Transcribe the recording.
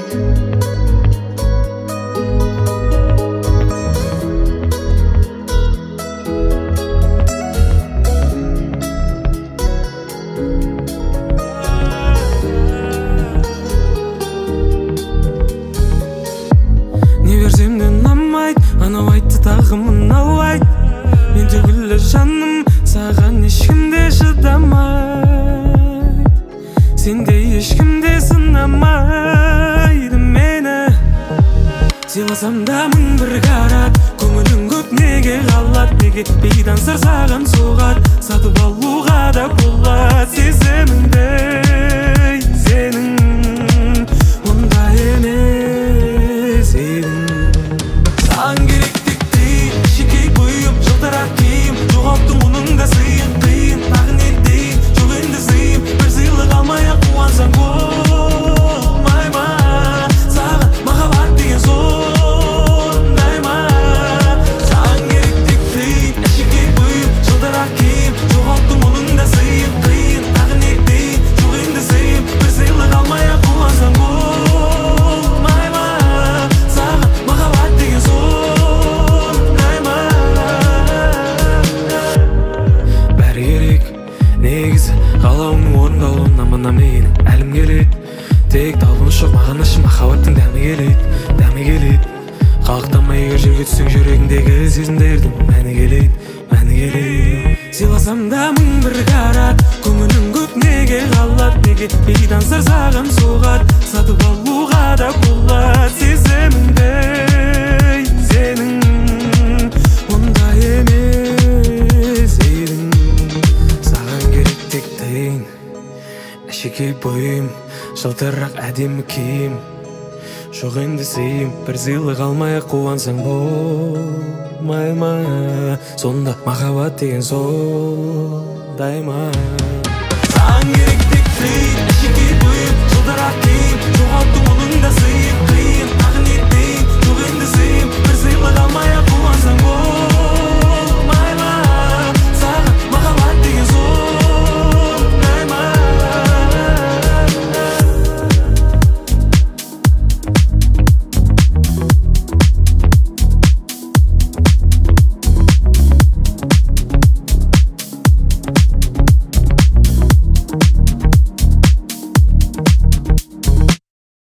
Анау айтты тағы мынау айт, мен түгілі жаным саған ешкімде шыдамайды, сенде ешкімде сынамайды мені. Сыйласам да мың бір қарат, көңілің көп неге қалады, неге бейдан сыр саған соғады, сатып алуға да болады сезіміңді сенің, ондай емес едің. Саған керек тек дейін, шекей бұйым, жылтырақ киім, жоғалттың мұның да сыйын қиын, тағы не дейін, жоқ енді зейім, бір сыйлық алмай-ақ қуансаң болмай ма? Саған махаббат деген сондай ма? Саған керек тек дейін, шекей бұйым, жылтырақ киім, жоғалттың мұның да сыйын қиын, тағы не дейін, жоқ енді зейім, бір сыйлық алмай-ақ қуансаң болмай ма? Саған махаббат деген сондай ма? Бәрі керек негізі, қалауыңның орындалуына мына менің әлім келеді. Тек талпыныс жоқ маған ішім, махаббаттың дәмі келеді. Қалықтамай егер жерге түссең, жүрегіңдегі сезімдердің мәні келеді. Сыйласам да мың бір қарат, көңілің көп неге қалады, неге бейдан сыр саған соғады, сатып алуға да болады сезіміңді сенің, ондай емес едің. Саған керек тек дейін, әшекей бойым, жылтырақ әдемі киім, жоқ енді сыйым, бір сыйлық алмай-ақ қуансаң болмай ма? Сонда махаббат деген сондай ма? Саған керек тек дейін, әшекей бойым, жылтырақ киім, жоғалттың мұның да сыйын қиын, тағы не дейін, жоқ енді зейім, бір сыйлық алмай-ақ қуансаң болмай ма?